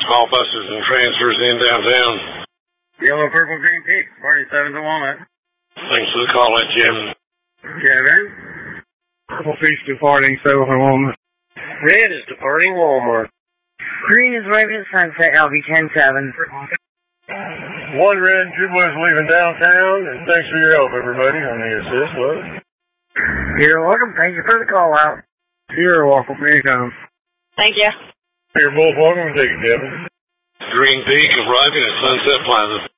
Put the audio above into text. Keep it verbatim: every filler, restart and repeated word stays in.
Small buses and transfers in downtown. Yellow, purple, green, peak. forty-seven to Walnut. Thanks for the call, that Jim. Kevin. Purple Peach departing seven from Walnut. Red is departing Walmart. Green is waving at Sunset, L V ten seven. One red, two blues leaving downtown, and thanks for your help, everybody, on the assist, love. You're welcome. Thank you for the call out. You're welcome. Anytime. Thank you. You're both welcome. Take it, Kevin. Green Peak arriving at Sunset Plaza.